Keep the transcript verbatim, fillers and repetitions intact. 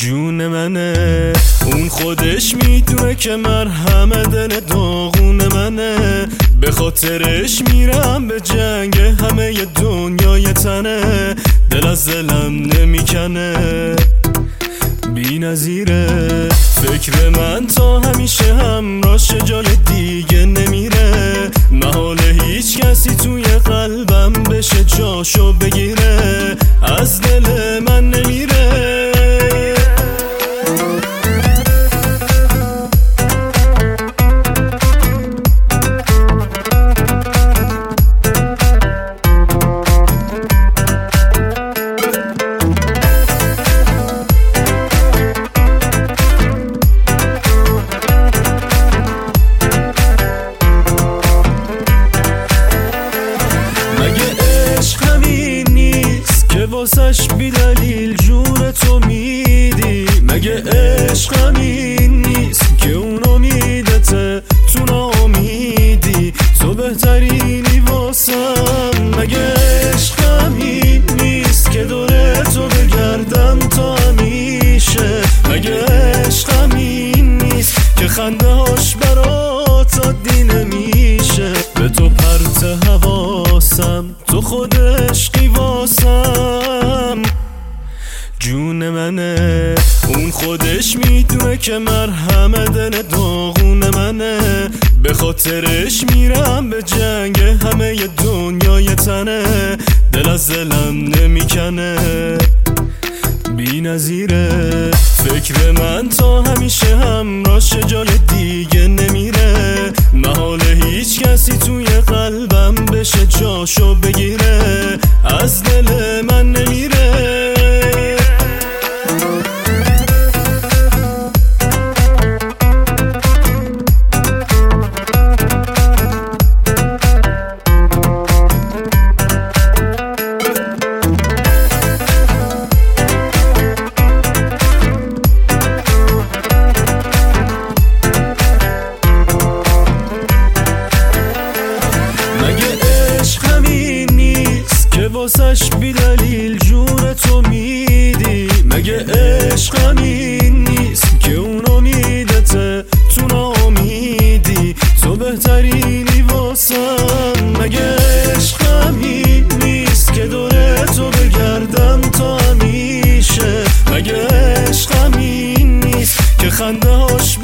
جون منه، اون خودش میدونه که مرهم دل داغون منه. به خاطرش میرم به جنگ، همه ی دنیای تنه. دل از دلم نمیکنه، بی نظیره. فکر من تا همیشه همراش، جای دیگه نمیره. محال هیچ کسی توی قلبم بشه جاشو بگیره. از دل من نمیره. واسش بی دلیل جون تو میدی؟ مگه عشق همین نیست که اون امیدته تو ناامیدی؟ تو بهترینی واسم. مگه عشق همین نیست که دوره تو بگردم تا همیشه؟ مگه عشق همین نیست که خنده هاش برات عادی نمیشه؟ به تو پرت حواسم، تو خود عشقی واسم. جون منه، اون خودش میدونه که مرهم دل داغون منه. به خاطرش میرم به جنگ، همه ی دنیای تنه. دل از دلم نمیکنه، بی نظیره. فکر من تا همیشه همراش، جای دیگه نمیره. محال هیچ کسی توی قلبم بشه جاشو بگیره. از دل من نمیره. واسش بی دلیل جون تو میدی؟ مگه عشق همین نیست که اون امیدته تو ناامیدی؟ تو بهترینی واسم. مگه عشق همین نیست که دوره تو بگردم تا همیشه؟ مگه عشق همین نیست که خنده هاش